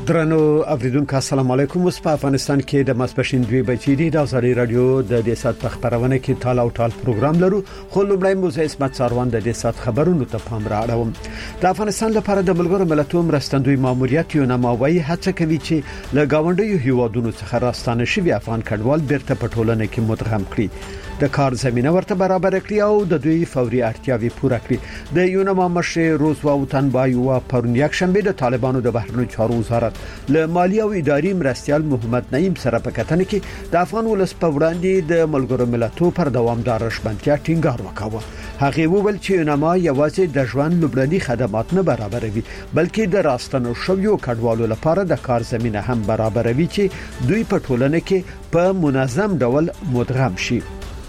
درنو اوریدونکو السلام علیکم. اوس په افغانستان کې د ماسپښین 2 بجې د ازادي رادیو د دې سات په خبرونه کې ټال او ټال پروګرام لرو. خو لومړی مو زه اسمت ساروان د دې سات خبرونو ته پام راوړم. د افغانستان لپاره د ملګرو ملتونو مرستندوی ماموریت یو نماوي هڅه کوي چې له گاونډیو هیوادونو څخه راستانه شوی افغان کډوال بیرته په ټولنه کې مدغم کړي، د کار زمينه ورته برابر کړي او د دوی فوري اړتیاوي پوره کړي. د یونما مشر روزوا وطنبایو پرون یک شنبه د طالبانو د بهرنیو چارو وزارت له مالی او اداري مرستيال محمد نعیم سره په کتنه کې د افغان ولس په وړاندې د ملګرو ملتونو پر دوامدار شبنتیا ټینګار وکاوه. هغه وویل چې یونما یوازې د ژوند لوبړني خدمات نه برابروي، بلکې د راستنو شویو کډوالو لپاره د کار زمينه هم برابروي چې دوی په ټولنه کې په منظم ډول مدغم شي.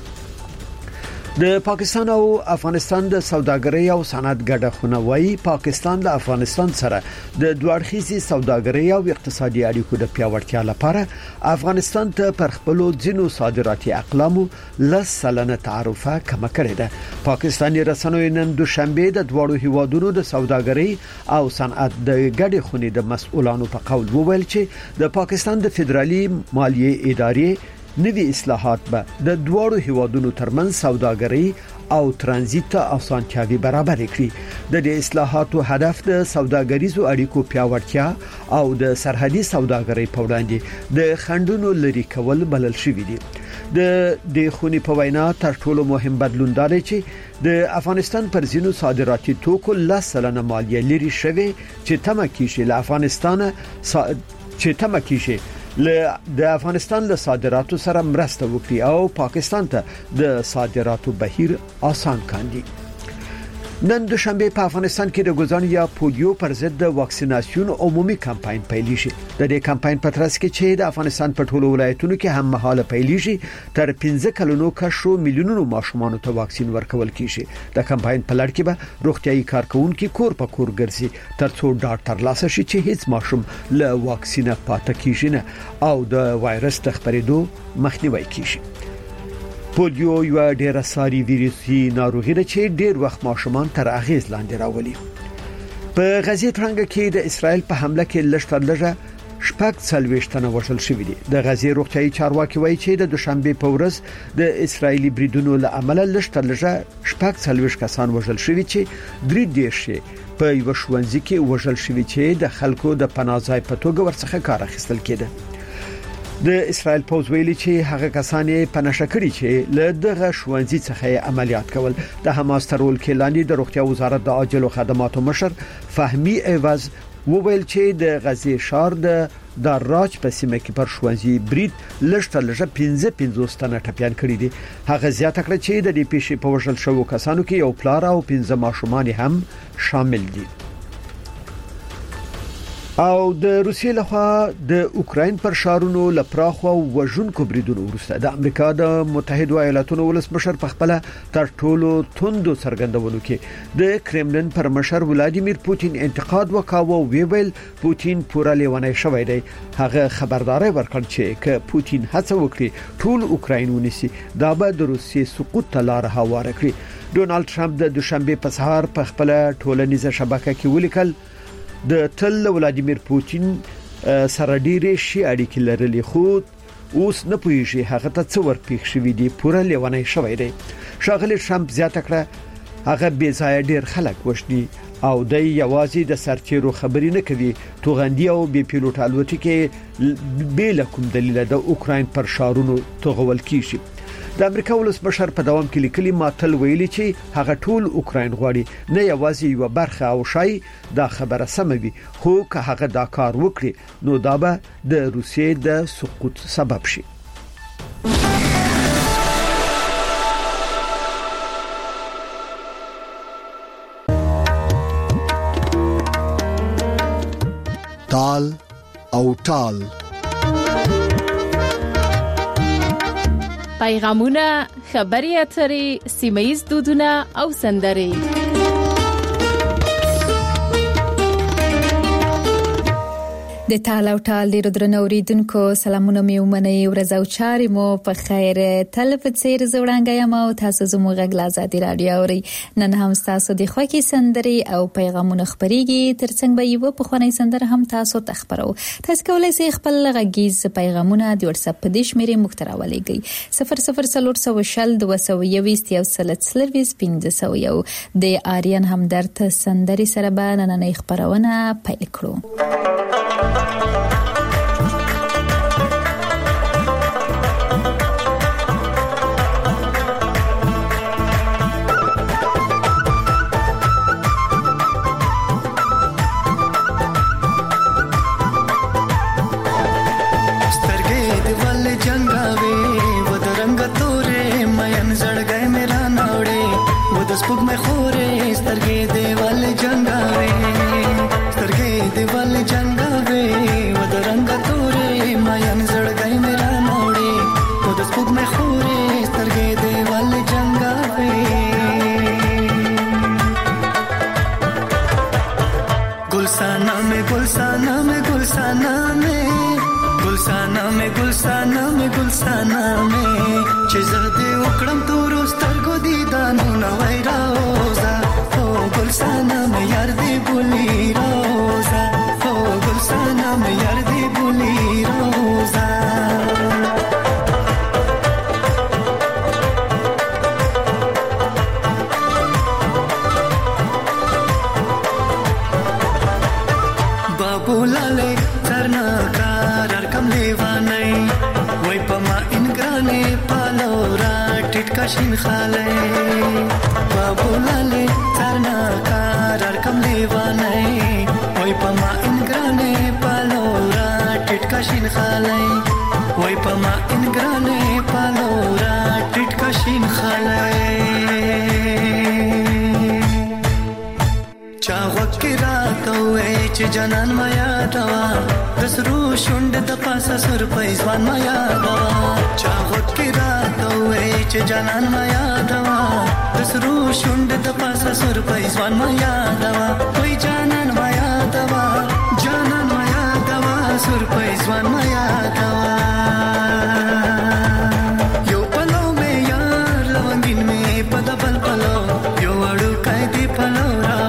د پاکستان او افغانستان د سوداګرۍ او صنعت ګډه خونه وايي پاکستان له افغانستان سره د دوړخیزي سوداګرۍ او اقتصادي اړیکو د پیاوړتیا لپاره افغانستان ته پر خپل ځینو صادراتي اقلامو لسلنه تعرفه کم کړې ده. پاکستاني رسنیو نن دوشنبه د دوړو هیوادونو د سوداګرۍ او صنعت د ګډه خونې د مسؤلانو په قول وویل چې د پاکستان د فدرالي مالیه ادارې نوي اصلاحات به د دوړو هیوادونو ترمن سوداګرۍ او ترانزیت ته اسانتیاوي برابر کړي. د دې اصلاحاتو هدف د سوداګریزو اړیکو پیاوړتیا او د سرحدي سوداګرۍ په وړاندې د خنډونو لري کول بلل شوی دی. د دې خونی په وینا تر ټولو مهم بدلون دی چې د افغانستان پر زینو صادراتي توکو لسلنه مالیه لري شوی چې تمه کیږي له افغانستان د افغانستان له صادراتو سره مرسته وکړي او پاکستان ته د صادراتو بهیر آسان کاندي. نن دوشنبه په افغانستان کې د ګوزان یا پولیو پر ضد د واکسیناسیون عمومي کمپاین پیلیږي. د دې کمپاین په ترڅ کې چې د افغانستان په ټولو ولایتونو کې هم مهاله پیلیږي تر 15 کلونو کشو میلیونونو ماشومان ته واکسین ورکول کیږي. د کمپاین په لړ کې به روغتيایي کارکونکو کور په کور ګرځي ترڅو ډاکټر لاسه شي چې هیڅ ماشوم له واکسینه پاتې کیږي نه او د وایرس تخپریدو مخنیوي کیږي. پولیو یو ډیره ساري ویروسي ناروغي ده چې ډیر وخت ماشومان تر اغیز لاندې راولي. په غزې ترنګ کې د اسرائیل په حمله کې لږه شپږ څلويشتنه وژل شوې دي. د غزې روغتيایي چارواکي وایي چې د دوشنبه په ورځ د اسرایلی بریدونو له امله لږه شپږ څلويشت کسان وژل شوي چې درې دیرشې په یو شونځي کې وژل شوي چې د خلکو د پناهځای په توګه ورڅخه کار اخیستل کېده. د اسرائیل پوز ویلي چې هغه کسان په نشه کړی چې له دغه شونځي څخه عملیات کول. د حماس ترول کې لاندې د روغتیا وزارت د عاجل خدماتو مشر فهمي ایواز وویل چې د غزې شهر د راج په سیمه کې پر شونځي برید لږه 15 تنه ټپيان کړی دي. هغه زیاته کړ چې د دې پیښې په وژل شوو کسانو کې یو پلار او 15 ماشومان هم شامل دي. او د روسیې لخوا د اوکرين پر شارونو لپراخو وژونکو بریدونو وروسته د امریکا د متحده ایالاتونو ولسمشر په خپل تر ټولو توندو څرګندونو کې د کرملین پر مشر ولادیمیر پوتین انتقاد وکاوه او ویل پوتین پورا لیونی شوی دی. هغه خبرداري ورکړ چې ک پوتین هڅه وکړي ټول اوکرين ونیسي دا به د روسیې سقوط ته لار هواره کړي. ډونالد ټرمپ د دوشنبه په سهار په خپل ټولنیزه شبکه کې ولیکل د تل ولادیمیر پوتین سره ډیرې شي اړیکې لرلې خو اوس نه پوهیږي هغه ته څو ورپېښ شوی دی پورا لیونی شوی دی. شاغلی ټرمپ زیاته کړه هغه بے ځای ډیر خلک وشدي او د یوازې د سرچیرو خبرې نه کوي. توغندي او بي پیلوټ الوتکې بل کوم دلیل د اوکرين پر شارونو توغول کیږي. د امریکا ولسمشر په دوام کې لیکلي ماتل ویلي چې هغه ټول اوکرين غواړي نه یوازې یو برخه او شای دا خبره سموي خو که هغه دا کار وکړي نو دا به د روسیې د سقوط سبب شي. تال او ټال پیغامونه، خبري اترې، سیمایي دودونه او سندرې. د تال او ټال ډیرو درنو اوریدونکو سلامونه مې ومنئ ورځ او چارې مو په خیر تل په څیر زوړانګه یم او تاسو زموږ غږ آزادي رادیو اوري نن هم تاسو د خوښي سندري او پیغامونه خبريږي ترڅنګ به یو په خونی سندره هم تاسو تخبرو تاسو کولای شئ خپل غږیز پیغامونه د واتس اپ په دې شمیرې مختراولېږئ 00402015 د آریان همدرد سندري سره به نننۍ خبرونه پیل کړو स्पुक में खोरे स्तरगे देवाल जंगावे स्तरगे देवाल जंगावे वद रंग तोरे मायन जड़ गई मेरा मोड़े वद स्पुक में खोरे स्तरगे देवाल जंगावे गुलसाना में गुलसाना में गुलसाना में गुलसाना में गुलसाना में गुलसाना में चिजदे उकड़म तो रोस्तर को दीदानु नवै रोजा ओ गुलसाना में यार दे बुली रोजा ओ गुलसाना में यार दे बुली रोजा बाबू लाले करना कार कम लेवाने वही पमा इनग्राने पालोरा टिटका शिन खाले बाबू लाले करना कार कम लेवाने वही पमा इनग्राने पालोरा टिटका शिन खाले वही पमा इनग्राने पालोरा टिटका शिन खाले चावक के रात हुए च जनन माया दवा दसरू शुंड द पासा सुर पैसवान माया दवा चावक के रात हुए च जनन माया दवा दसरू शुंड द पासा सुर पैसवान माया दवा कोई जनन माया दवा सुर पैसवान माया दवा यो पलो में यार लवंगिन में पदबल पलो यो अड़ू कायदे पलो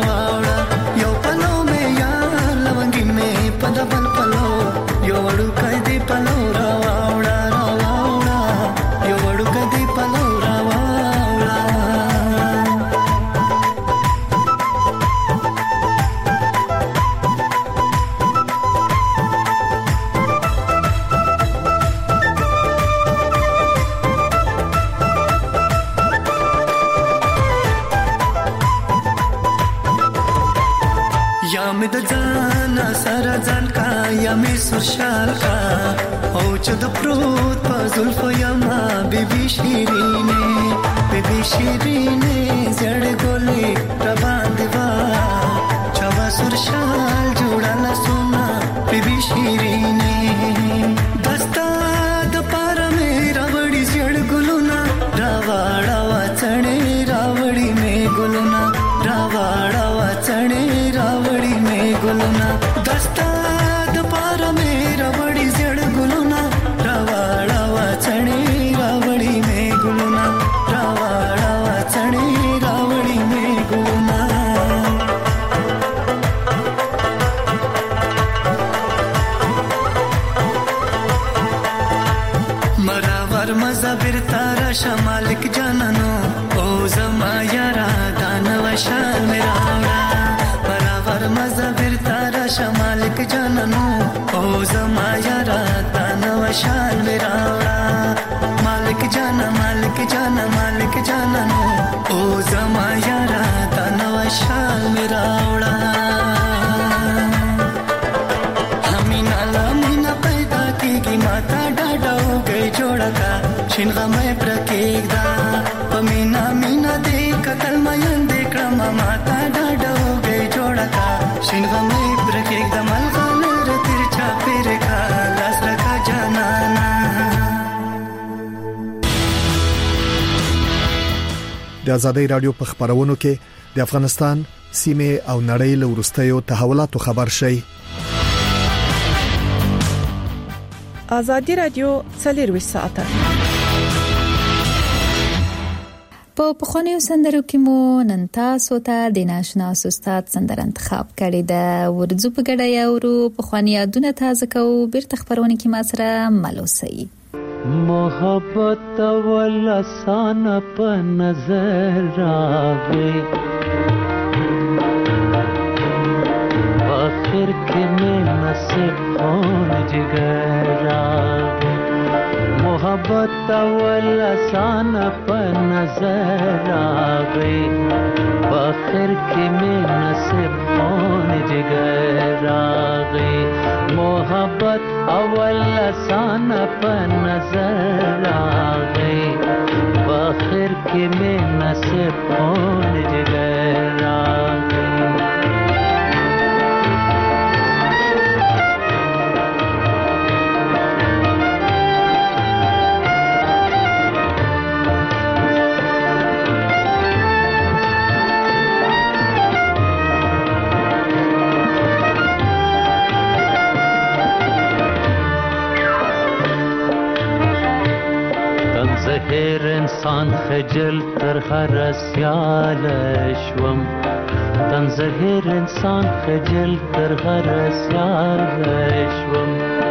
सुशाल का ओ चद प्रोत पजुल्फ यमा बीबी शीरीने जड़ गोले प्रबांधवा चवा सुरशाल जोड़ाला सोना बीबी शीरीने दस्ता दपार में रावड़ी जड़ गुलुना रावाड़ावा चढ़े रावड़ी में गुलुना रावाड़ावा चढ़े रावड़ी में गुलुना दस्ता मेरा बड़ी जड़ गुलुना रावाड़ावा चढ़े रावड़ी में गुलुना रावाड़ावा चढ़े रावड़ी में गुलुना मरावर मजा बिरतारा शमालिक जाननो ओ जमा यारा दानव शाल मेरा मरावर मजा बिरतारा शमालिक जाननो ओ जमा यारा दानव शाल मेरा मालिक जाना मालिक जाना मालिक जाना नो ओ जमा यारा दानव शाल मेरा हमीना लामीना पैदा की माता डाडा हो गई जोड़ा का शिनगा में प्रकेदा पमीना मीना देख कल मयन देख रमा माता डाडा हो गई जोड़ा का शिनगा में प्रकेदा मलगा د آزادۍ رادیو په خبرونو کې د افغانستان سیمه او نړۍ له ورستیو تحولاتو خبر شي ازادي رادیو 24 ساعته په پخوانیو سندرو کې مو نن تاسو ته د ناشنا استاد سندر انتخاب کړی د ورځو په ګډه یاورو پخوانی یادونه تازه کوو بیرته خبرونه کې ما سره ملوسي محبت ول آسان په نظر راغی आखिर के में नसीब कौन जिगर रागे मोहब्बत अवल आसान पर नजर आ गई आखिर के में नसीब कौन जिगर आ गई मोहब्बत अवल आसान पर नजर आ गई आखिर के में नसीब कौन जिगर आ गई هر انسان خجل تر هر سیال شوم تنظهر انسان خجل تر هر سیال شوم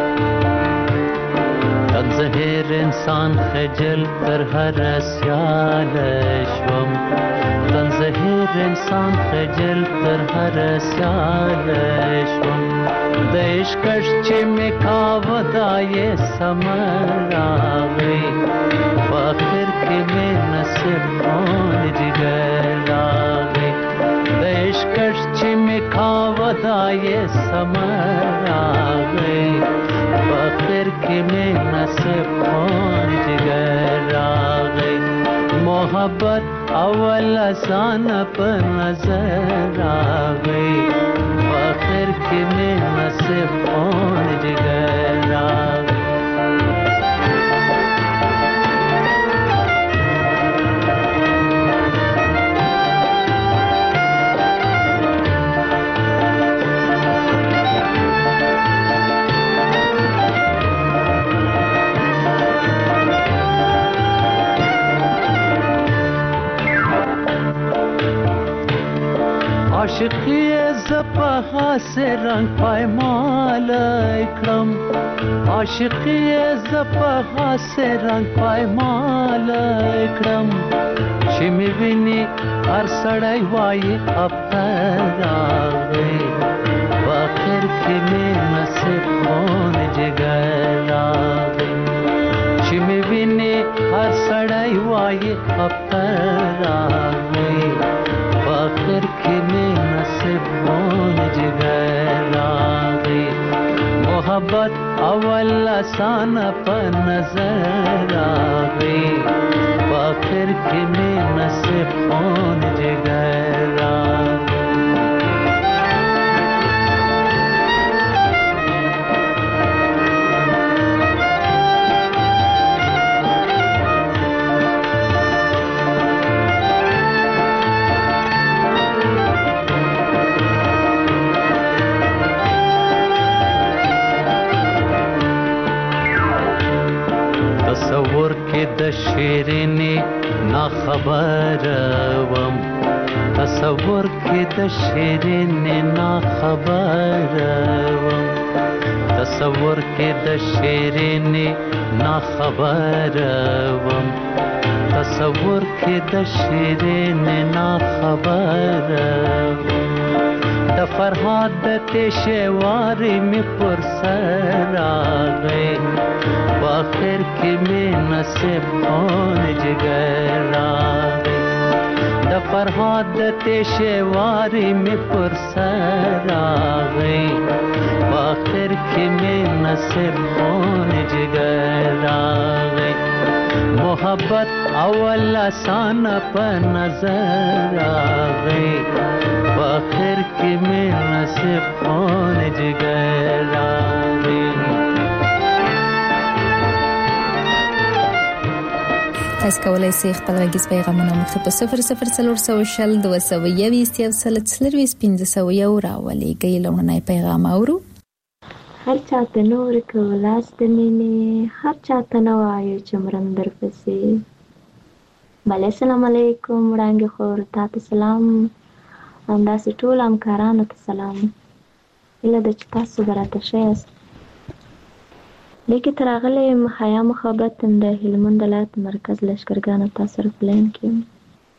تنظهر انسان خجل تر هر سیال شوم تنظهر انسان خجل تر هر سیال شوم د عشقش چې میکاو دای سمر راغی आखिर के में नसीब कौन जिगर आगे देश कष्ट में खावदा ये समर आगे आखिर के में नसीब कौन जिगर आगे मोहब्बत अवल आसान पर नजर आगे आखिर के में नसीब कौन जिगर आगे आशिकी ज़पहा से रंग पायमाल इकरम आशिकी ज़पहा से रंग पायमाल इकरम शिमी बिनी हर सड़ाई वाई अब तर आ गई आखिर की में नसीब कौन जिगर आ गई शिमी बिनी हर सड़ाई वाई अब तर आ गई आखिर की में नसीब कौन जिगर आ गई मोहब्बत अवल आसान पर नजर आ गई आखिर की में नसीब कौन जिगर आ गई تصور کې د شیرینې نا خبر وم تصور کې د شیرینې نا خبر وم تصور کې د شیرینې نا خبر وم تصور کې د شیرینې نا خبر وم د فرهاد د تشوارې می پر سر راغی आखिर की में नसीब कौन जिगर रागे द फरहाद तेशवारी में पुरसर आ गई आखिर की में नसीब कौन जिगर आ गई मोहब्बत अवल आसान पर नजर आ गई आखिर की में नसीब कौन जिगर आ गई تاسو کولای شئ خپل غږیز پیغامونه مخ په 0040 220 1500 راولېږئ لومړنی پیغام اورو هر چاته نور که لاس د مینې، هر چاته نه وایو چې مرم در پسې. بله السلام علیکم وړانګې خور، تا ته سلام، همداسې ټول همکارانو ته سلام. هیله ده چې تاسو به راته ښه یاست. لیکې ته راغلی یم حیا محبت د هلمند ولایت مرکز لښکرګانو تا سره په لاین کې یم.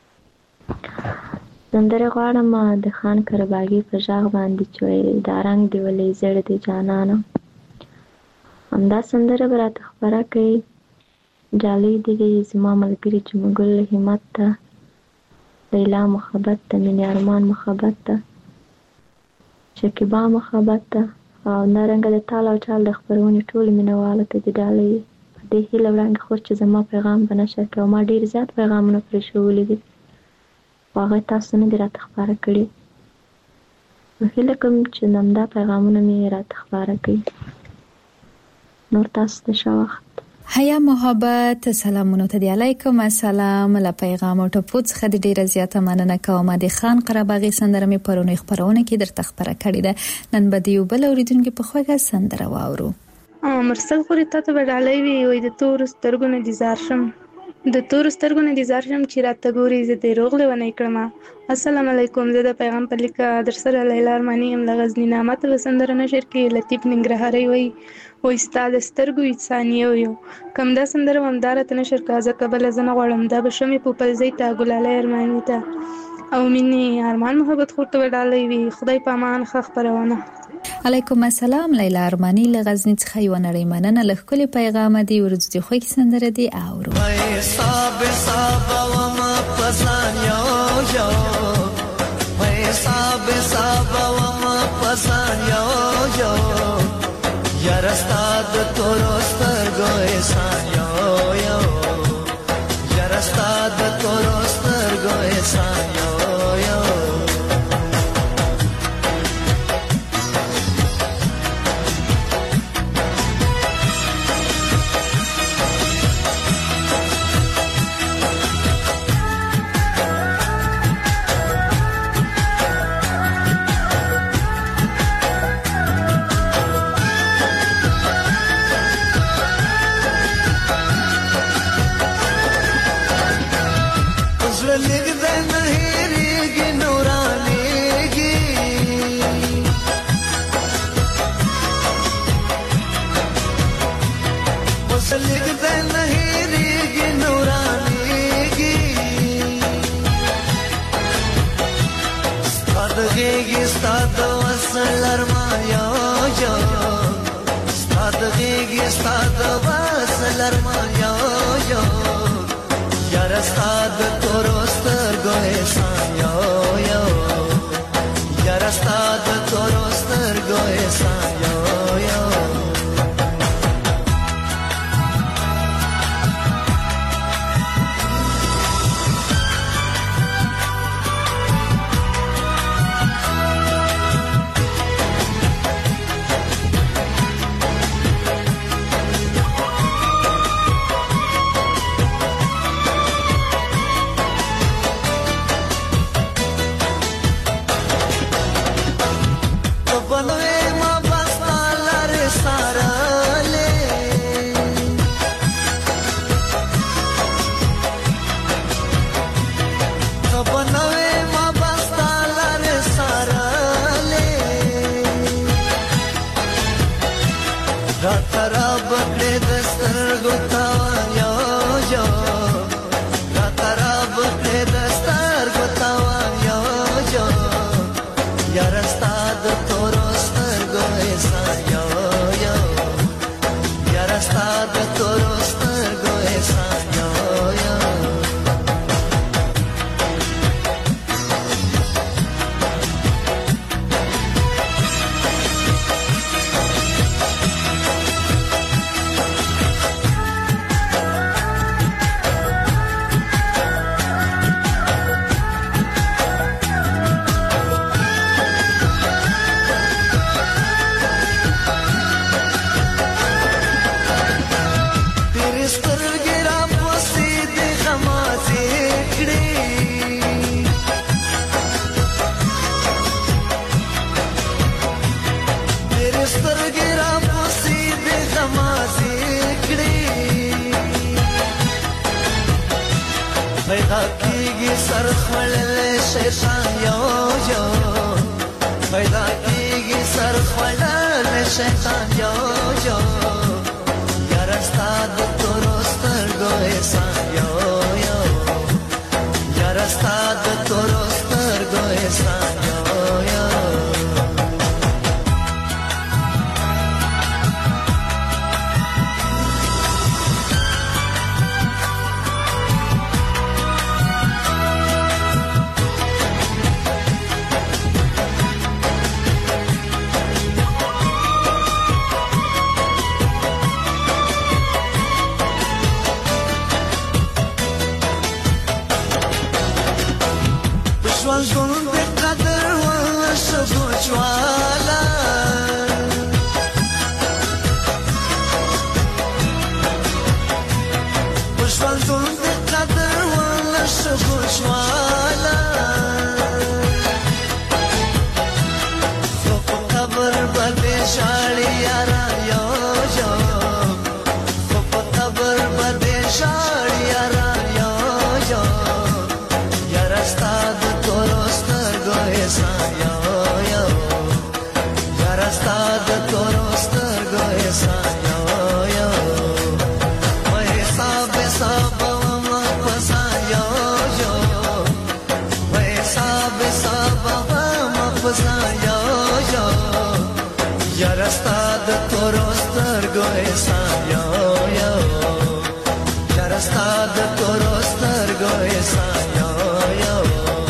سندرې غواړم د خان کرباغي په غږ باندې چې وایي دا رنګ دې ولې زړ دی جانانه. همدا سندره به راته خپره کړئ. جالۍ دې وي زما ملګري جمګل همت ته، لیلا محبت ته، مینې ارمان محبت ته، شکیبا محبت ته، او همدارنګه د تال او چال د خپرونې ټولو مینهوالو ته د ډالۍ په دې هیله وړاندې خور چې زما پیغام به نشر کړي. او ما ډېر زیات پیغامونه پرېښولي دي خو هغه تاسو نه دي راته خپاره کړي. نو هیله کوم چې همدا پیغامونه مې راته خپاره کړي. نور تاسو ته ښه وخت. حیا محبت سلامونه ته دی. علیکم السلام. له پیغام او ټپو څخه د ډیره زیاته مننه کوم. د خان قرباغي سندره مې پرونی خبرونه کې درته خبره کړې ده. نن به دی بل اوریدونکو په خوګه سندره واورو. مرسل خوري ته وډالې وي د تور سترګو نه ديزار شم، د تور سترګو نه ديزار شم چې راته ګوري زه د روغ لونه کړم. السلام علیکم. زه د پیغام په لیکه در سره لیلا ارمانی ام لغزنی نامه ته سندره نشر کې لطیف ننګرهاري وي و استاد سترګو انسانیو یو کم دا سندره ومدار ته نشر کا ځکه بل زنه غړم دا بشمې په پلځي تا ګلاله ارمانی ته او مینې ارمان محبت خورته وډالې وي. خدای پامان خ خبرونه. علیکم السلام. لیلا ارمانی لغزنی څخه یو نړۍ مننه. لخل پیغام دی ورځي خو کې سندره دی اورو. حساب حساب و ما پسان یو یو، حساب حساب و ما پسان یو یو، یا رستاد تورستر گو احسان یو یو، یا رستاد تورستر گو احسان یو یو. سر خړلې شیطان یو یو پیدا کیږي سر خړلې شیطان یو یو یار استاد تورستر ګوې سان یو یو یار استاد تورستر ګوې سان یو یو ژوند د قدر ولا شبوچ والا ژوند د قدر ولا شبوچ والا په قبر باندې شاړي یارا یو یو په قبر باندې شاړي یارا یو یو یار استاد سان یو یو یار استاد تورستر ګوې سان یو یو وای حساب ما پسان یو یو وای حساب ما پسان یو یو یار استاد تورستر ګوې سان یو یو یار استاد تورستر ګوې سان یو یو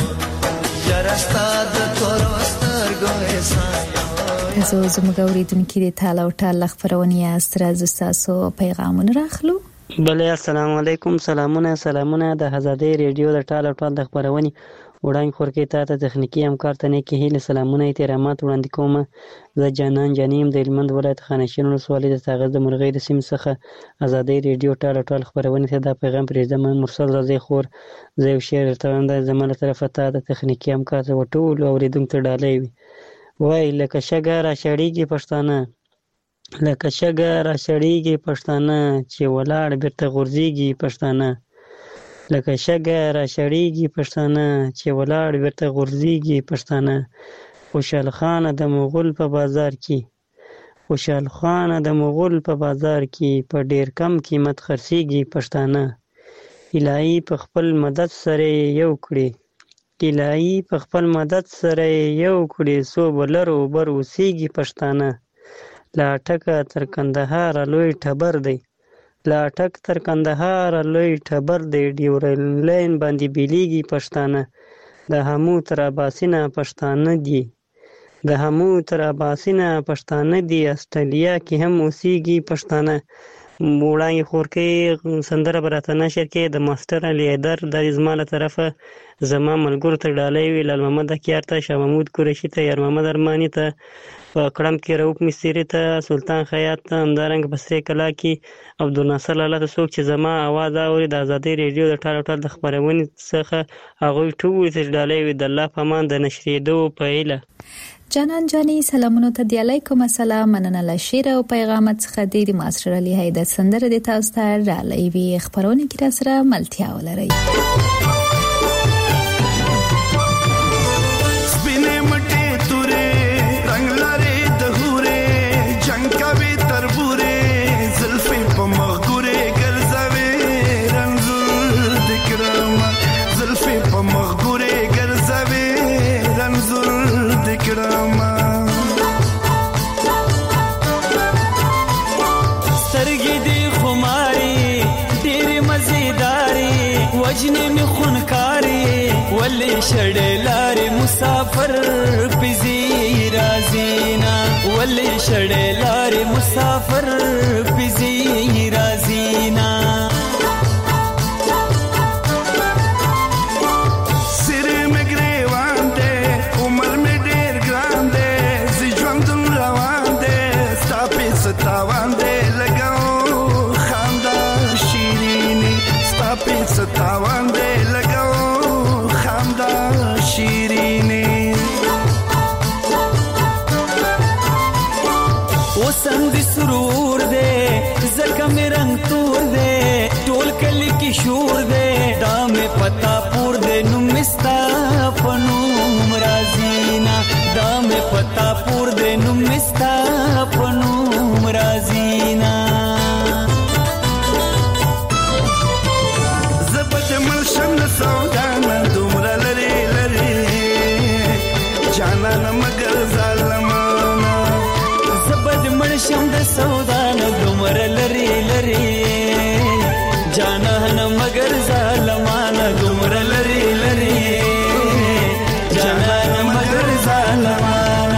تاسو زموږ اوریدونکو د تاله او ټاله خبرونه یاست راځو تاسو پیغامونه راخلو بله السلام علیکم سلامونه د آزادۍ ریډیو د ټاله او ټاله خبرونه وړاندې خورکې ته تخنیکی همکار ته نه کې هیله سلامونه احترامات وړاندې کوم زه جانان جانیم د هلمند ولایت خانشین ولسوالۍ د تاغز د مرغۍ د سیمې څخه آزادۍ ریډیو ټاله او ټاله خبرونه ته دا پیغام پرېږدم مرسل رضی خور زه یو شعر درته وایم دا زما له طرفه ته د تخنیکي همکار ته ټولو اورېدونکو ته ډالۍ وي وای لکه شګه راشړېږي پښتانه لکه شګه راشړېږي پښتانه چې ولاړ بیرته غورځېږي پښتانه لکه شګه راشړېږي پښتانه چې ولاړ بیرته غورځېږي پښتانه خوشحال خان د مغول په بازار کې خوشحال خان د مغول په بازار کې په ډیر کم قیمت خرڅېږي پښتانه الهي په خپل مدد سره یو کړي الهي په خپل مدد سره یو کړي سو بلرو بر اوسېږي پښتانه لا ټکه تر کندهار لوی ټبر دی لا ټک تر کندهار لوی ټبر دی ډیورلاین باندې بیلیږي پښتانه د همو تر اباسینه پښتانه دي د همو تر اباسینه پښتانه دي استرالیا کې هم اوسېږي پښتانه وړاندې خورکې سندره به راته نشر کې د ماسټر علي حیدر د زما له طرفه زما ملګرو ته ډالۍ وي لال محمد اکیار ته شاه محمود قریشي ته یار محمد ارماني ته په کړم کې رؤف مستري ته سلطان خیاط ته همدارنګه په سرې کلا کې عبدالناصر لاله ته څوک چې زما اواز اوري د آزادۍ ریډیو د ټال ټال د خبرونې څخه هغوی ټول ته ډالۍ وي د الله په امان د نشریدو په هیله جانان جانی سلامونو ته دی علیکم السلام مننه له شعر او پیغامات څخه د ماسټر علي حیدر سندره د تاسو ته ډالۍ وي خبرونه کې را سره ملتیا ولري سپینې مټې تورې رنگ لري د هورې جنگ کوي تربورې زلفې په مغورې ګرځوي رنزور دکرم زلفې په مغورې ګرځوي رنزور دکرم سترګې دې خماري ډېرې مزیداري وجنې مې خونکاري ولې شړې لارې مسافر پزي رازینا ولې شړې لارې مسافر پزي رازینا ستاوان دے لگاؤ خاندان شیرینی ستاپی ستاوان دے لگاؤ خاندان شیرینی او سند سرور دے زکم رنگ تور دے ټول کلی کی شور دے دام پتا پور دے نم سودا نه دومره لري لري جانان مگر ظالمان دومره لري لري جانان مگر ظالمان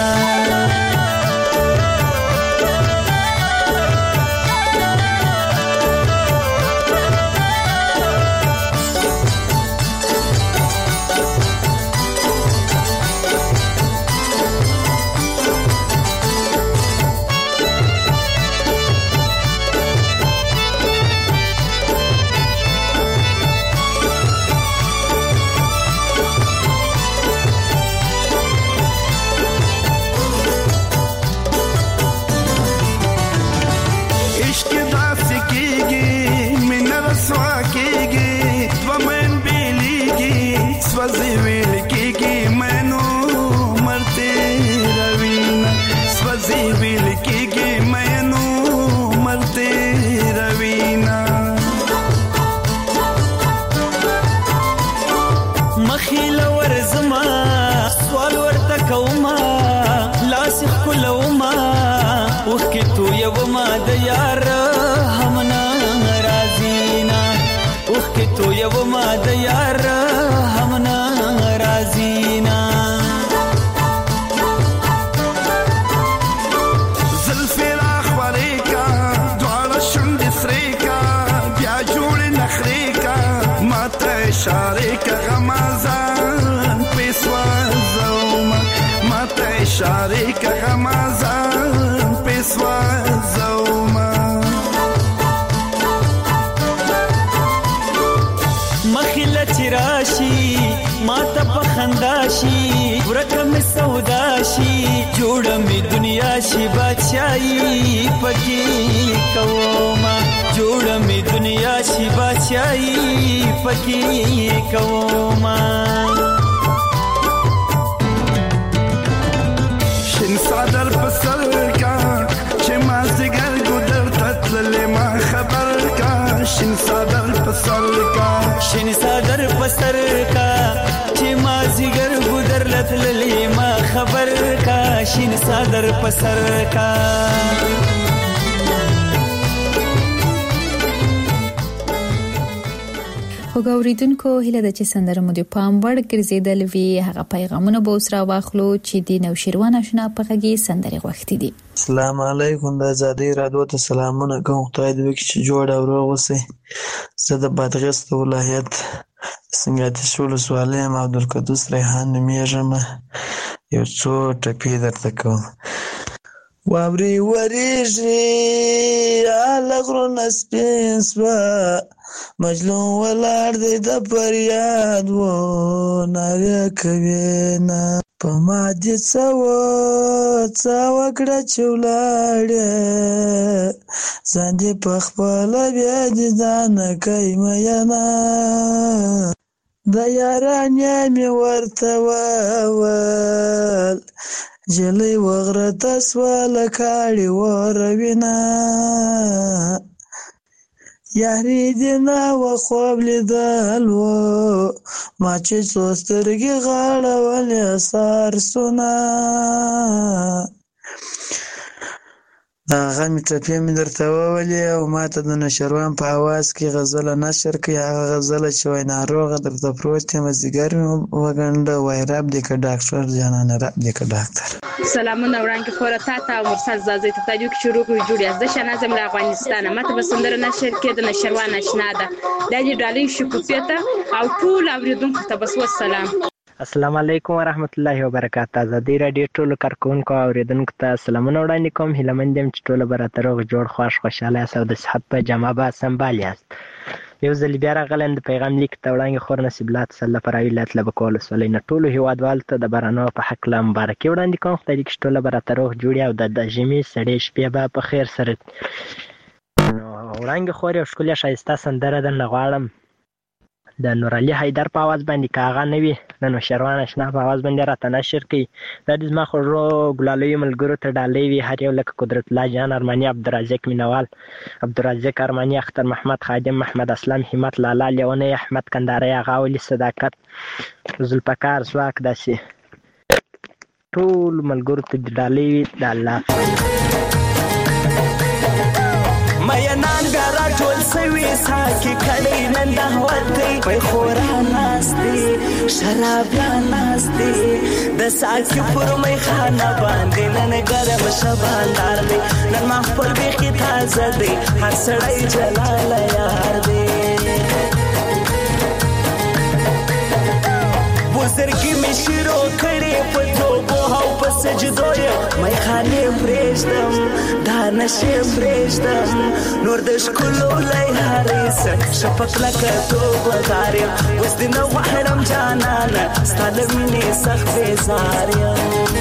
شارك غمازان پسوا زوما مخله چراشی ما ته پخنداشي ورکم سوداشي جوړه می دنیا شي بادشاہي پکې کوما جوړه می دنیا شي بادشاہي پکې کوما صدر پسر کا چې ما زګر ګدر تتل ما خبر کا شین صدر پسر کا شین صدر پسر کا چې ما زګر ګدر لتل ما خبر کا شین صدر پسر کا وګوریدونکو هله د چې سندره مو د پام وړ ګرځیدل وی هغه پیغامونه به اوس را واخلو چې د نوشیروان آشنا په غږی سندره غوښتي دي. السلام علیکم د آزادۍ رادیو ته سلامونه کوم. خدای دې وکړي چې جوړ او روغ اوسئ. زه د بادغیس ولایت سنګاتي ولسوالۍ یم، عبدالقدوس ریحان نومیږم. یو څو ټپې درته کوم. واوري وریږي آله غرونه سپین سوه مجلون ولاړ دی د فریاد و نارې کوي نه په ما دې څه وکړه چې ولاړې ځان دې پخپله بیا دې ځانه کوي مینه د یارانې مې ورته وویل جلۍ وغرته سوه له کاړې وروینه یاري دې نه وه خوب لیدل و ما چې څو سترګې غاړولې سارسونه د هغه مې ټپې مې درته وولې او ما ته د نشروان په اواز کې غزله نشر کړي. هغه غزله چې وایي ناروغه درته پروت یم ځیګر مې وګنډه وایي رب دې که ډاکټر جانانه رب دې که ډاکټر. سلامونه وړاندې خوره تا ته او مرسل زازۍ ته تاجو کې شروع کړو جوړ یاست شنازم له افغانستانه ماته به سندره نشر کې د نشروان آشنا ده د دې ډالۍ شکوفیه ته او ټول اوریدونکو ته بس والسلام. السلام علیکم ورحمت الله وبرکاته. آزادۍ رادیو ټولو کارکوونکو او اوریدونکو ته سلامونه وړاندې کوم. هیله مند یم چې ټوله به راته روغ جوړ خوښ خوشحاله یاست او د صحت په جامه به سنبال یاست. یو ځل بیا راغلی یم د پیغام لیک ته وړاندې خور نصیب الله تسله فرایي ولایت لبکول ولسوالۍ نه ټولو هېوادوالو ته د بارانو په هکله مبارکي وړاندې کوم. خدای دې چې ټوله به راته روغ جوړ او د ژمي سړې شپې به په خیر سره. نو وړاندې خور یو ښکلې ښایسته سندره درنه غواړم د نورعلي حیدر په اواز باندې که هغه نه وي د نوشیروان آشنا په اواز باندې راته نشر کړي. دا د زما خوږو ګلالیو ملګرو ته ډالۍ وي هر یو لکه قدرت الله جان ارماني عبدالرزاق مینوال عبدالرزاق ارماني اختر محمد خادم محمد اسلم همت لالا لیونی احمد کنداري هغه ولي صداقت ذوالفقار ځواک داسې ټول ملګرو ته ډالۍ وي د الله مینان بیا راټول سوي ساکي کړي نن د هوتې په خورا ناس دي شرابیان ناس دي د ساکي پر مې خانه باندې نن ګرم شباندار دي نن محفل بیخي تازه دي هر سړی جلال یار دي بزرګي مې شروع کړې په توبو او په سجدو یې مې خانې پرېږدم دا نشې پرېږدم نور د ښکلو لیهارې سه شفق لکه توبهدار یم اوس دې نه غواړم جانانه ستا له مینې سخت بېزار یم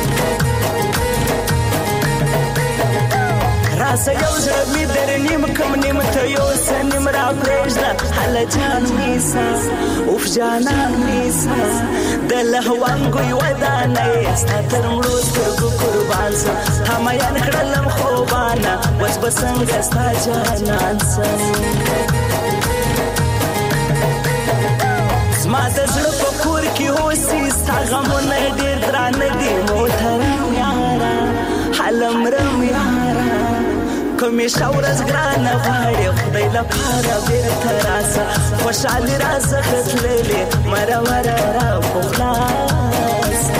راسه یو زړه مې در نیم کم نیم ته یوسه نیم را پرېږده هله جان نیسه اوف جانان نیسه د لهوانګو یوه دانه یې ستا تر مړو سترګو قربان سم تا میان کړلم خوبانه اوس به څنګه ستا جانان سم زما د زړه په کور کې اوسي ستا غمونه ډېر درانه دي محترم یاره هلمرم یاره کومې ښه ورځ ګرانه غواړې خدای لپاره بېرته راسه خوشحالي راڅخه تللې مرمره را په خلاصه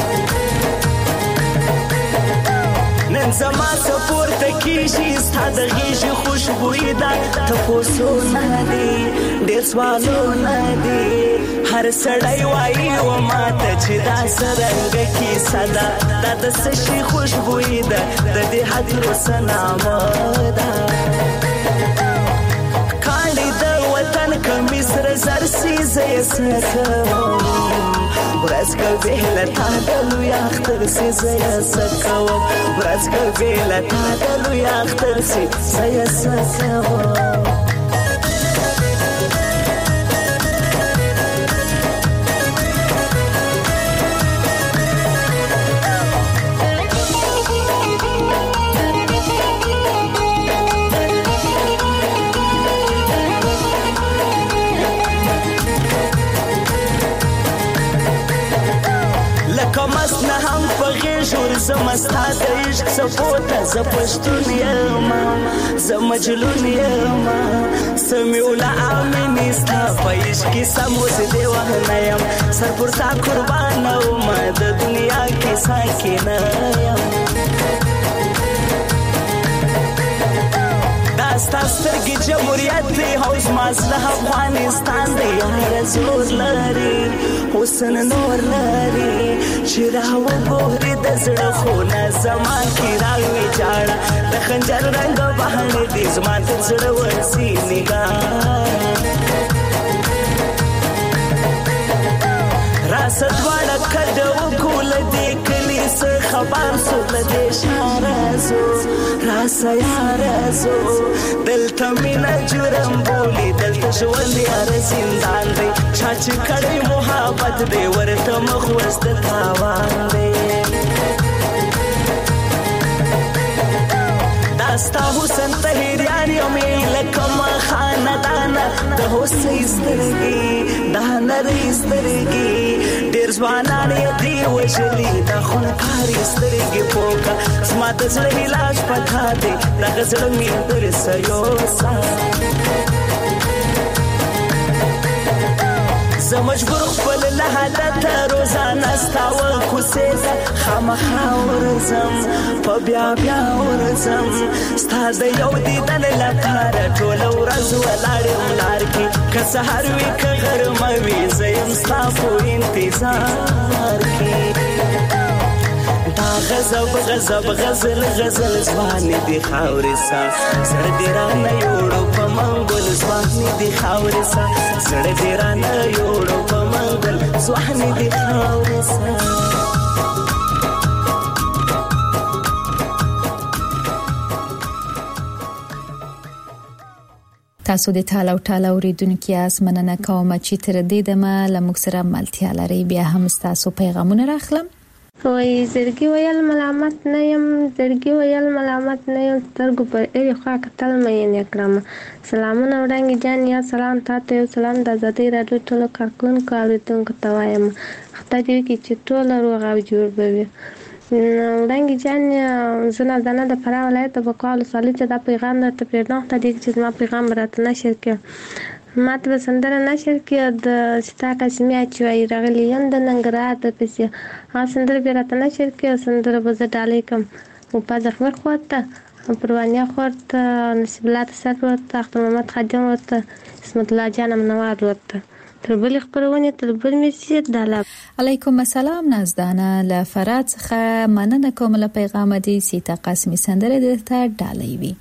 نن زما څه پورته کېږي ستا د غېږې خوشبويي ده تپوسونه دي ډېر سوالونه دي هر سړی وایي و ماته چې دا څرنګه کیسه ده دا د څه شي خوشبويي ده د دې هدیرو څه نامه ده کاڼي د وطن کمیس سره زر سي زه یې څه کوم ورځ کوي له تا د لوی اختر سي زه یې څه کوم ورځ کوي له تا د لوی اختر سي زه یې څه کوم زما ستا د عشق څپو ته زه پښتون یم زه مجنون یم سمیع العامې ستا په عشق کې سم اوس دې وهنه یم سر پر تا قربانه ومه د دنیا کې ساکنه یم دا ستا سترګې جمهوریت دی او زما زړه افغانستان دی یاره زور لري حسن نور لري چې راوګورې د زړه خونه زما کې راوي جاړه د خنجر رنګ بهانې دي زما تر زړه ورسي نګاره راسه دواړه کډه وکړو له دې کلي څه خبر سو له دې ښاره ځو راسه یاره ځو دلته مینه جرم بولي دلته ژوند یاره زندان دی چا چې کړی محبت دی ورته مخ اوس د تاوان دی دا ستا حسن طهیریان یمې لکه ما خاندانه د هوسۍ سترګې دا نرۍ سترګې ډېر ځوانان یې دې وژلي دا خونکارې سترګې پوکه زما د زړه علاج پتا دی دغه زړه مې درسه یوسه زه مجبور خپل له حالته روزانه ستا وکوسې ته خامخا ورځم په بیا بیا ورځم ستا د یو دیدن لپاره ټوله ورځ ولاړ یم لار کې که سهار وي که غرمه وي زه یم ستا په انتظار کې دا غضب غضب غزل غزل ځوانې دي خاورې سه زړه دې رانه یوړو په منګل ځوانې دي خاورې سه زړه دې رانه یوړو په منګل ځوانې دي خاورې سه تاسو د ټاله او ټاله اوریدونکو یاست مننه کوم چې تر دې دمه لموږ سره ملتیا لري بیا هم تاسو پیغامونه راخلم وای زړګي ویل ملامت نه يم زړګي ویل ملامت نه يم سترګو پر اړې خوا کتل مې نه کړم سلامونه وړاندې جان یا سلام تاسو یو سلام د آزادۍ راډیو ټولو کارکونکو اوریدونکو ته وایم خدای دې وکړي چې ټول روغ او جوړ وي وړانګې جان زه نازدانه د فراه ولایت د بقا ولسوالۍ ته دا پیغام درته پرېږدم خدای دې چې زما پیغام راته نشر کړي ما ته به سندره نشر کړي د ستا قاسمي چې وایي راغلی یم د ننګرهار د پسې هغه سندره بیا راته نشر کړي او سندره به زه ډالۍ کړم وپا زخمر خور ته پروانیا خور ته نصیب الله تسر ورته اختر محمد خادم ورته اسمت الله جان منوار ورته تر بلې خپرونې تر بل میسي داله علیکم السلام نازدانه له فرات څخه مننه کوم له پیغام دې سیتا قاسمی سندره درته ډالۍ وي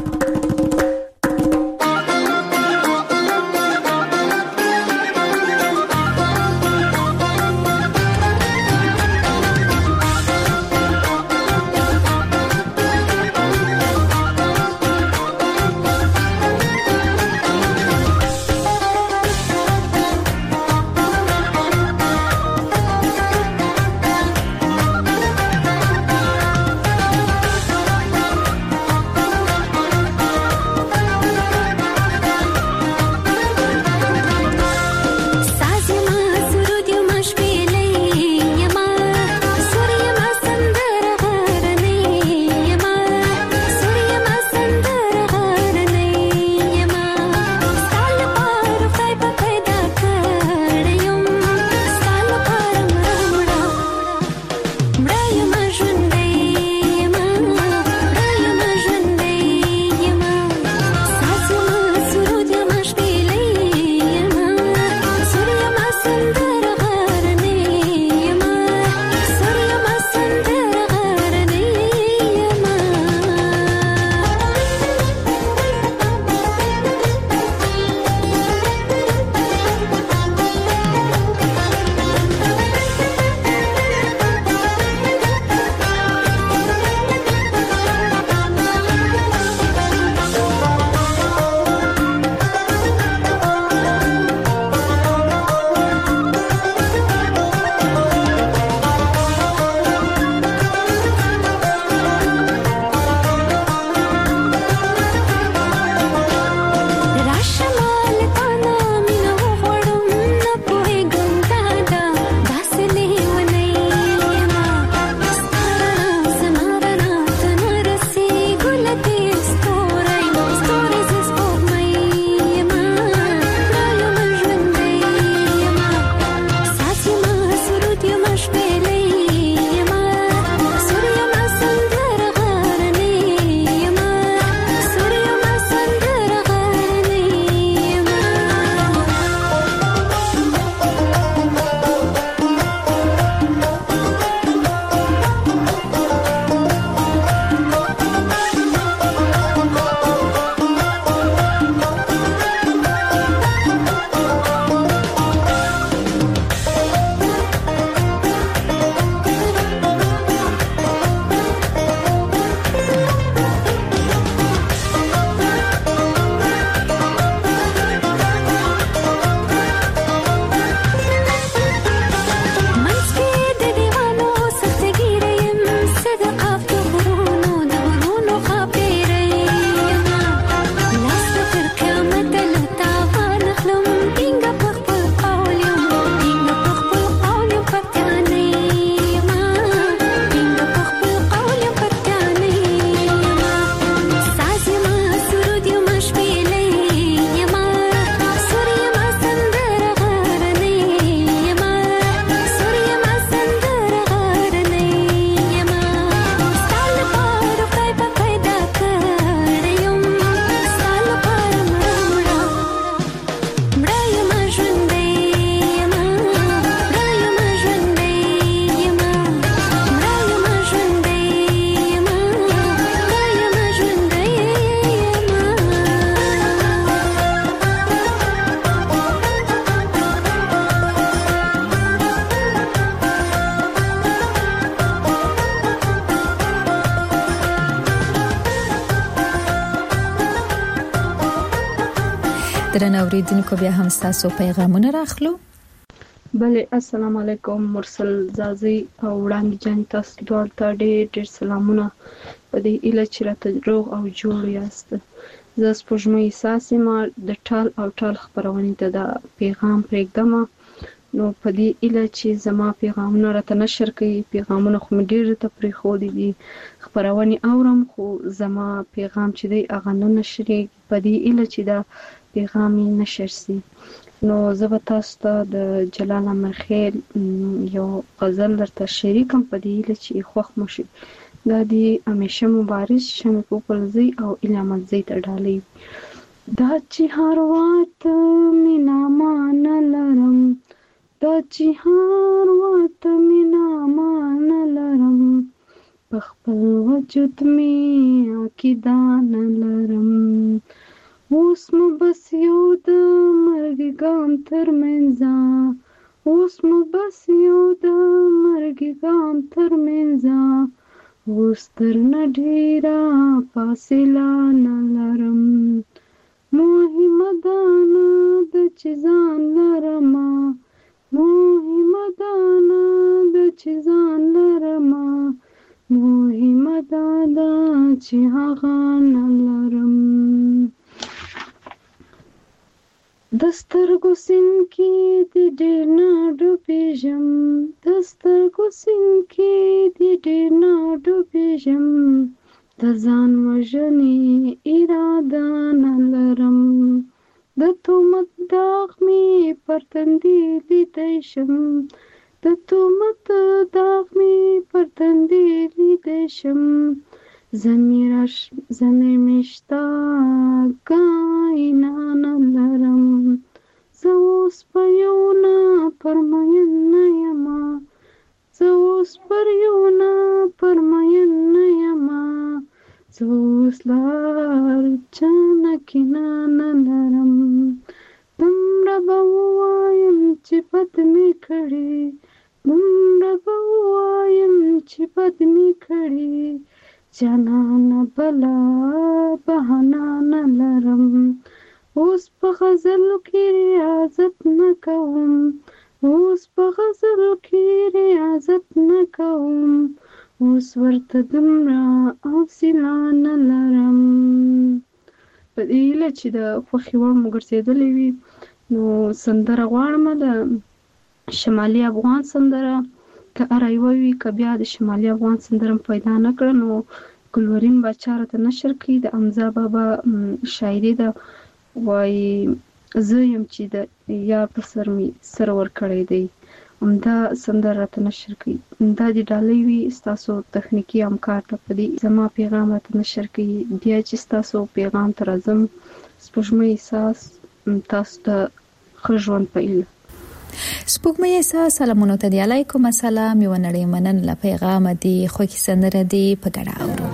درنه اوریدونکو بیا هم تاسو پیغامونه راخلو. بله السلام علیکم مرسل زازي او وړاندې جان تاسو ډول ته ډېر سلامونه په دې اله چې راته روغ او جوړ یاست. زه سپوږمۍ ساسې ما د ټال او ټال خبرونې ته د پیغام پرېږدم نو په دې اله چې زما پیغامونه راته نشر کوي، پیغامونه خو مې ډېر ته پرېښودي دي، خپرونې اورم خو زما پیغام چې دی هغه نه نشریږي، په دې اله چې دا پیغام یې نشر سي. نو زه به تاسو ته د جلال امرخیل یو غزل درته شریکم په دې اله چې خوښ مو شي. دا دی همیشه مبارز شمې پوپلزی او علامتزی ته ډالۍ. دا چې هر وخت مینا مان لرم، دا چې هر وخت مینا مان لرم، په خپل وجود می عقیده نه لرم. اوس مو بس یو د مرګ ګام تر منځه، اوس مو بس یو د مرګ ګام تر منځه، اوس تر نه ډېره فاصله نه لرم. مهمه دا نه ده چې ځان لرمه، مهمه دا نه ده چې ځان لرمه، مهمه دا ده چې هغه نه لرم. د سترګو سیند کې د ډېر نه ډوبېږم، د سترګو سیند کې د ډېر نه ډوبېږم، د ځان وژنې اراده نه لرم. د تهمت داغ مې پر تندي لیدی شم، د تهمت داغ مې پر تندي لیدی شم. ضمیر مې شته ګاینا نه لرم. زه اوس په یو نه پرمین نه یمه، زه اوس پر یو نه پرمین نه یمه، زه اوس له هر چا نه کینه نه لرم. دومره به ووایم چې بد مې کړي، دومره به ووایم چې بد مې کړي، جانانه بله بهانه نه لرم. اوس په غزلو کې ریاضت نه کوم، اوس په غزلو کې ریاضت نه کوم، اوس ورته دومره حوصله نه لرم. په دې هیله چې د خوښې وړ مو ګرځېدلې وي، نو سندره غواړم د شمالي افغان سندره، که هره یوه وي که بیا د شمالي افغان سندره پیدا نه کړه نو ګلورین باچا راته نشر کړي. د حمزه بابا شاعري ده، وایي زه یم چې د یار په سر مې سر ورکړی دی، همدا سندره راته نشر کړي. دا د ډالۍ وي ستاسو تخنیکي همکار ته په دې زما پیغام راته نشر کړي. بیا چې ستاسو پیغام ته راځم، سپوږمۍ احساس تاسو ته ښه ژوند په ایله. سپوږمۍ احساس سلامونه ته دی، علیکم السلام. یو نړۍ منن له پیغام دی خوږی سندره دی په ګډه اورو.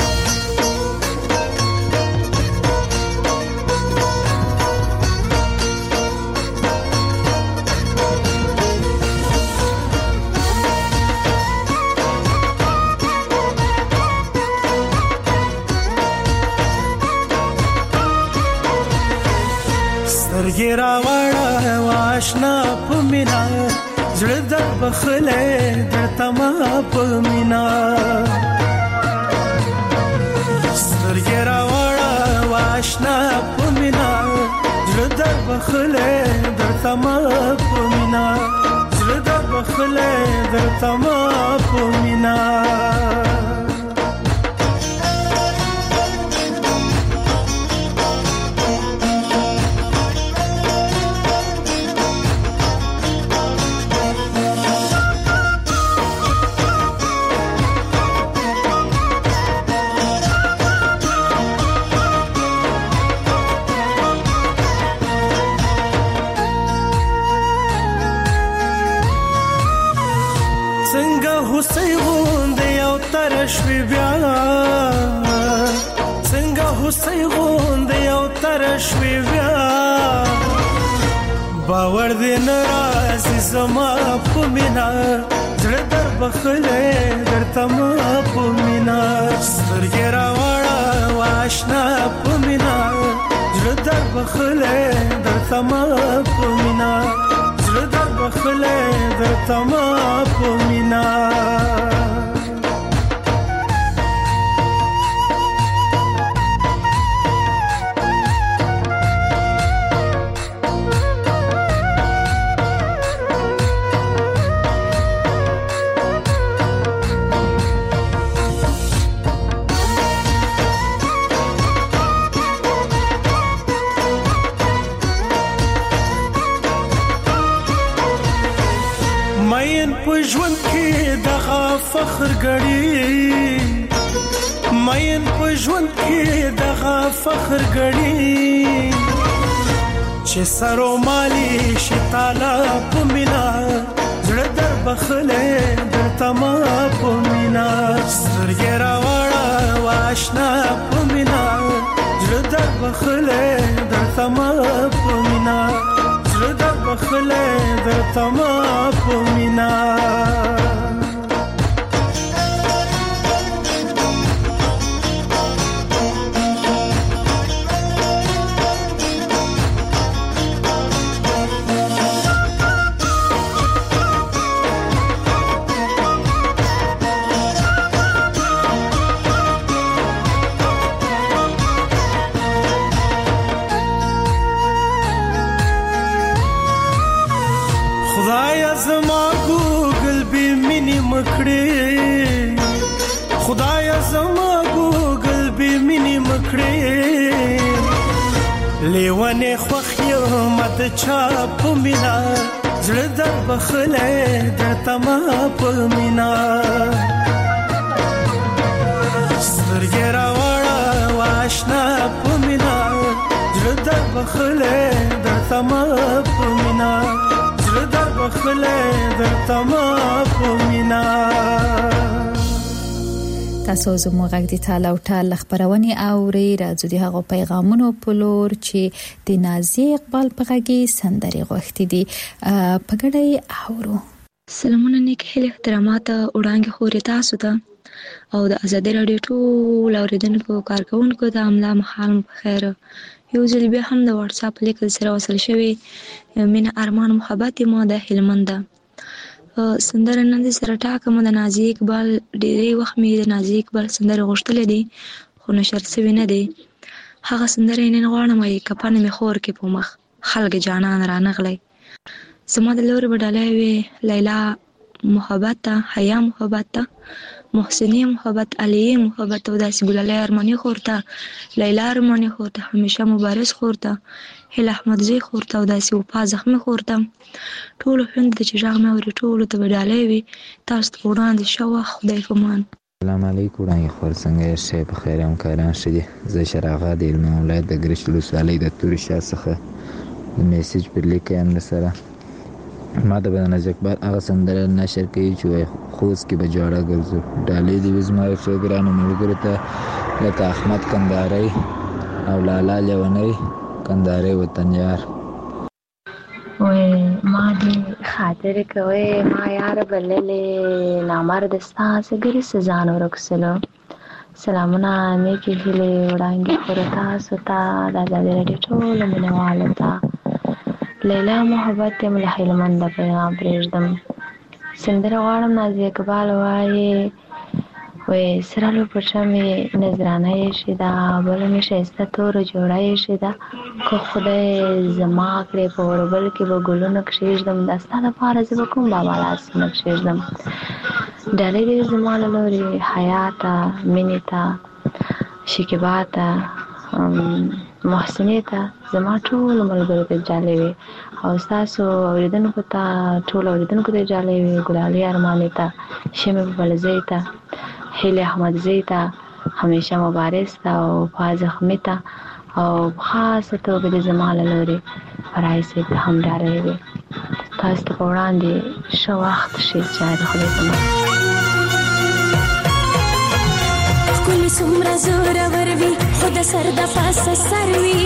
سترګې راوړه واشنا په مینا، زړه در بخلې درته ما په مینا. سترګې راوړه واشنا په مینا، زړه در بخلې درته ما په مینا، زړه در بخلې درته ما په مینا. شوی بیا څنګه هوسۍ غوندې یو تر شوی بیا، باور دې نه راځي زما په مینا، زړه در بخلې درته ما په مینا. سترګې راوړه واشنا په مینا، زړه در بخلې درته ما په مینا، زړه در بخلې درته ما په مینا. مین پژوند کې دغه فخر غړي مین پژوند کې دغه فخر غړي چې سرو مالی شتاله پمینا زړه در بخله در تما پمینا سرګې راوړه واشنا پمینا زړه در بخله در تما پمینا زړه در بخله در تما پمینا خدایا زما ګوګل به مینې مکړې لیوانه خوخیو مت چا پمینا زړه در بخله در تما پمینا سترګې راوړه واشنا پمینا زړه در بخله در تما پمینا زړه در بخله در تما پمینا تاسو زموږ غږ د تعالی او تعالی خبرونه اوري راځي د هغه پیغامونو په لور چې د نازي اقبال په غږی سندري غوښتي دي پګړی اورو. سلامونه نیک هله احترامات وړاندې خوري تاسو ته او د ازادي رادیو ټول اوریدونکو کارکونکو ته املا محال بخیر. یو ځل بیا هم د واتس اپ لیک سره وصل شوی مینه ارمان محبت ما د هلمند سندره نن دې سره ټاکم د نازي اقبال ډېری وخت مې د نازي اقبال سندره غوښتلې دي خو نشر شوی نه دی. هغه سندره نن غواړم چې کپانه مې خور کې په مخ خلک جانان را نغلی زما د لوري بدلای وی لیلا محبت حیا محبت محسنی محبت علی محبت او داسې ګلالای ارمانی خورته لیلا ارمانی خورته همیشه مبارز خورته هله احمدزی خورته او داسې وفا زخمی خورته ټول هند د چراغ مې ور ټول ته بدلای وی تاسو ته وړاندې شو خدای فمان. السلام علیکم وړاندې خور څنګه شې په خیر هم کاران شې زه شراغه د علم ولایت د ګرشلو سالې د توري شاه څخه د میسج پر لیکم سره ما د بدن اقبال هغه سندره نشر کوي چې خوست کې به جوړه ګرځو ډالې دی وزما فګرانو ملګرو ته لکه احمد کندهاري او لالا لیونی کندهاري وطن یار وای ما دې خاطر کوي ما یار بللې نامرد ستاسو ګری سزان ورکسلو سلامونه نیکی هله وړاندې خورتا ستا د ازادي رادیو ټول منواله تا لیلا محبت مل هلمند پیغام پرېږدم سندره غواړم نازي اقبال وایي وای سرالو پښمه نظرانه یې شیدا بل مې شایسته تور جوړای شیدا کو خدای زما کړې په وربل کې به ګلونه کښېږدم دستا د پاره زب کوم بابا لاس نکښېږدم ډالې دې زما لوري حیاتا مینیتا شکیباتا محسنیتا زما ټول ملګرو ته جالې وي او تاسو اوریدونکو ته ټول اوریدونکو ته جالې وي ګلالي ارمانیتا شمه بلزیتا هله احمدزیتا همیشه مبارز تا او فازخمیتا او خاصه توګه د زما لوري فرایسه هم ډارې وي تاسو ته وړاندې شو وخت شي چې خدای ته کل سمرا زور وروي خود سر د پاسه سروي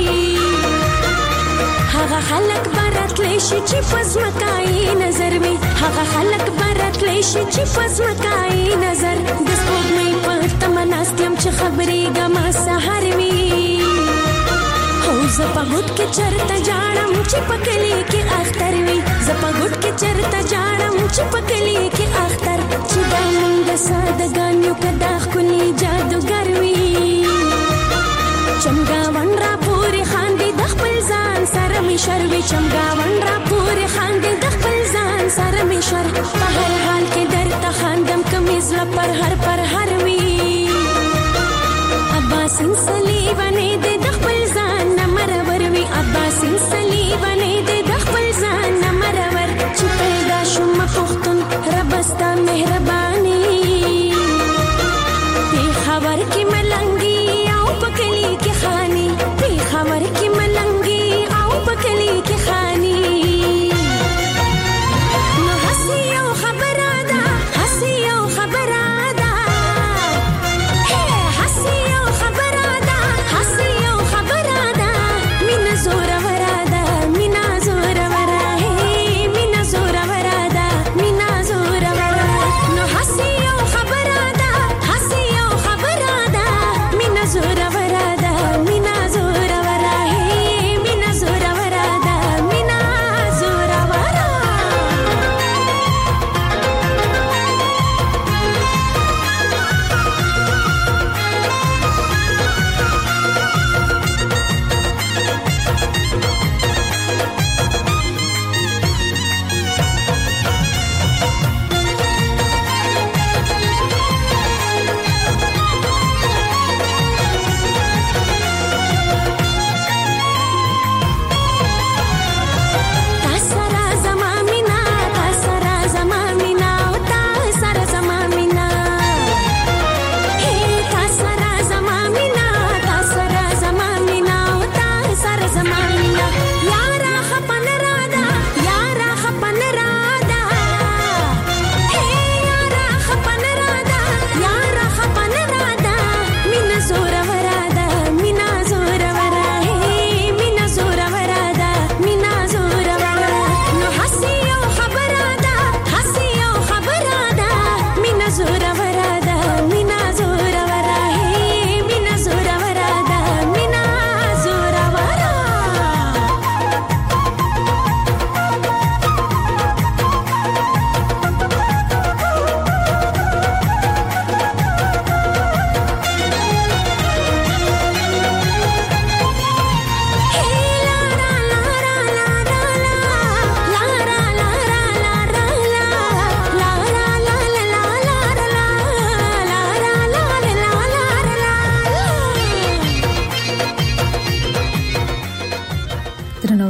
هغه خلک برات لشي چې پزمکای نظر وي هغه خلک برات لشي چې پزمکای نظر د سپوږمۍ په تمناستم چې خبرې ګما سحر وي هو زپګوت کې چرته جاړم چې پکلی کې اختر وي زپګوت کې چرته جاړم چې پکلی کې اختر چې دا مونږ سادهګانو کدا خولي جادوګر وي چمګاون را پوری خاندي د خپل ځان سره می شروي چمګاون را پوری خاندي د خپل ځان سره می شر په هر حال کې درته خاندم کمیز لا پر هر وي عباس صلیبانه د خپل ځان نمرور وي عباس صلیبانه د خپل ځان نمرور چې پیدا شوم پختون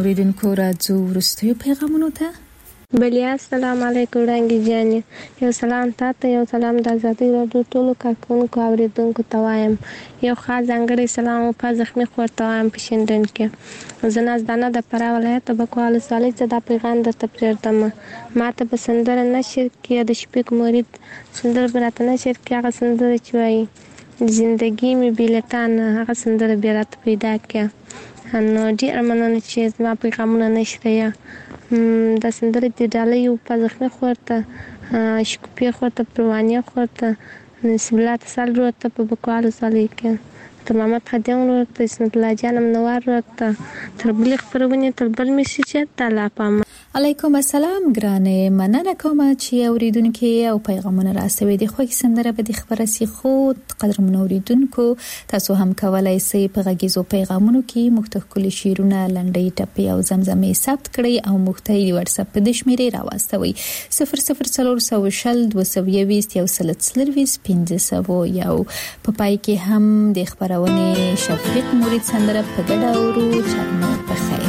اوریدونکو راځو ورستیو پیغامونو ته. بلیا السلام علیکم وړانګې جانې. یو سلام تاته، یو سلام د ازادۍ راډیو ټولو کارکوونکو اوریدونکو ته وایم. یو خاص ځانګړی سلام په زخمي خور ته وایم په شینډن کې. زه نازدانه د فراه ولایت بکوال ولسوالۍ څخه دا پیغام درته پرېږدم. ما ته په سندره نشر کې د شفیق مرید سندره به راته نشر کې هغه سندره چې وایي زندگی می بیلتان، هغه سندره بیا راته پیدا کړه. نو ډېره مننه چې زما پیغامونه نشریه. دا سندره دې ډالۍ په زخمي خور ته، شکوفي خور ته، پروانیه خور ته، نصیب الله تسل ورور ته په بکوال ولسوالۍ کې، تر محمد خدیم ورور ته، اسمت الله جان منور ورور ته، تر بلې خپرونې تر بل میسج ته لا پام. علیکم السلام ګرانه، مننه کوم چې اوریدونکو او پیغامونه راسوي. د خوږ سندره به د خبره سي خود قدرمن اوریدونکو تاسو هم کولای شئ په غږیزو پیغامونو کې مختلف کلی شیرونه لنډۍ ټپي او زمزمې ثبت کړئ او مختلف واتس اپ د شمیرې راوستوي 00420 220 130 1500 په پای کې هم د خبرونه شفیق مرید سندره په ګډه اورو. چرمو په خیر.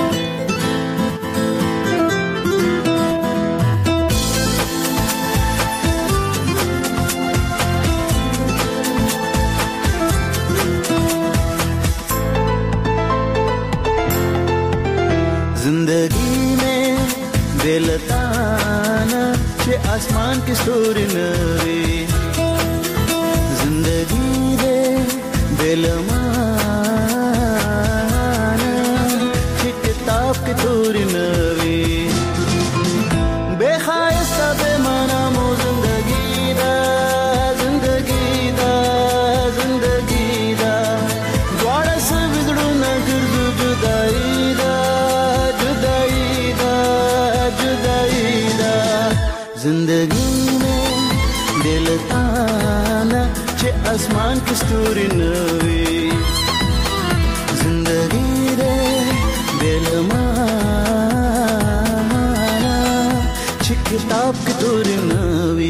जिंदगी में बेलताना के आसमान की स्टोरी नवी, जिंदगी दे बेलमाना के किताब की तोरी नवी, बेखायस्ता बेमाना मो जिंदगी दा, जिंदगी दा, जिंदगी दा, द्वारा से बिगड़ू न गिरदू जुदाई दा, जिंदगी में दिल ताना चे आसमान की स्टोरी नवी, जिंदगी दे दिल माना चे किताब की तोरी नवी.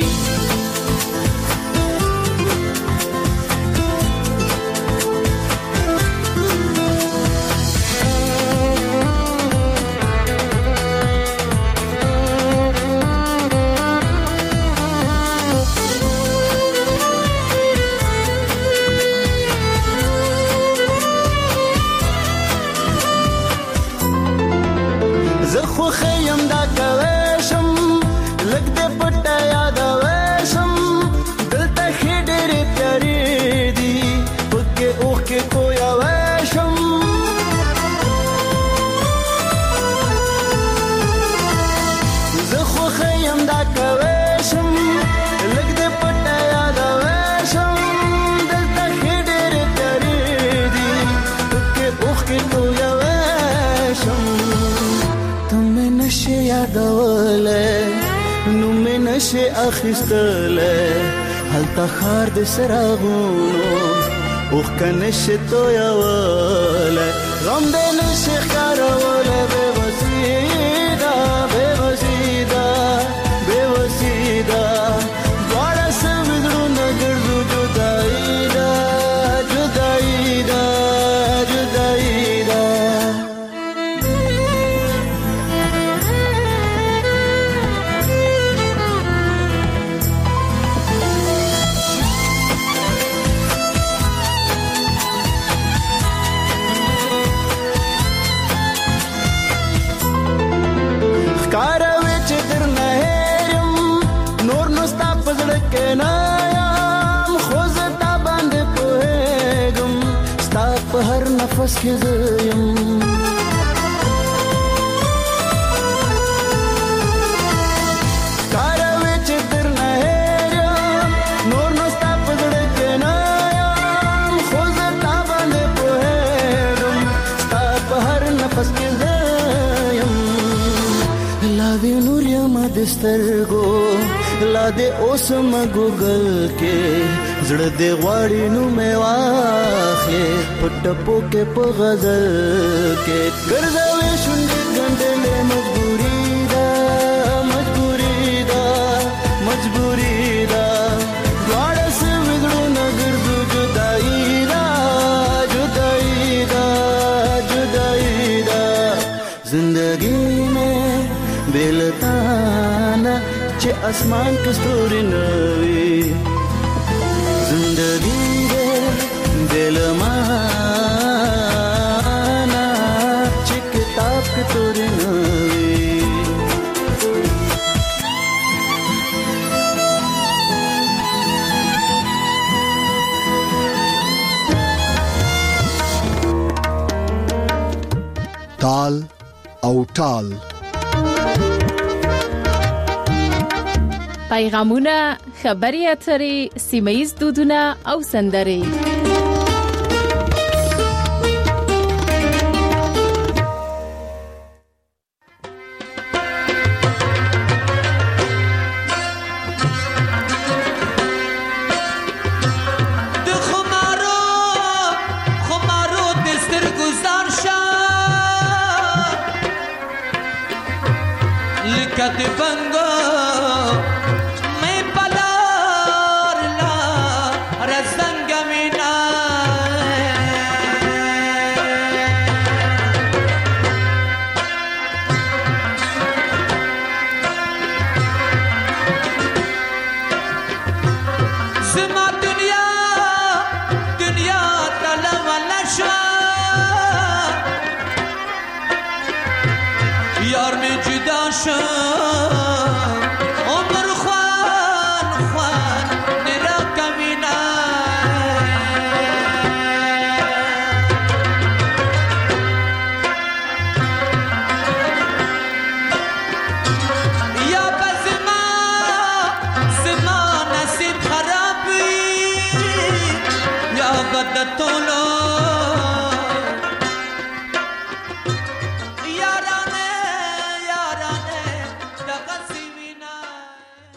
خیم دا کوشم لګ دې پټه یاد وشم دلته خډېر تیارې دي پکې اوخ کې کویا وشم زه خو خیم دا کوشم لګ دې پټه یاد وشم دلته خډېر تیارې دي پکې اوخ کې کویا وشم. نشه یادوله نو مې نشه اخیستله هلته خار د سراغونو اوخ کنشه تویوله غم دې نشه ښکاروله بې وسیده بې وسیده بې وسیده دواړه سوي زړونه ګرځو جدایي ده جدایي ده جدایي ده. هر نفس کې زیم کاروي چې در نه هېرم نور نو ستا په زړه کې نه یم خو زه تا باندې پوهېږم ستا په هر نفس کې زیم لا دې نور یم د سترګو لا دې اوس ما ګوګل کې زړه دې غواړي نو مې واخلې پټپو کې په غزل کې ګرځوي شونډې ګنډلې مجبوري ده مجبوري ده مجبوري ده دواړه سوي زړونه ګرځو جدایي ده جدایي ده جدایي ده. اسمان کستوري نوي زندگی دل مانا چې کتاب کتوري نوي تال او ټال پیغامونه، خبري اترې، سیمه ییز دودونه او سندرې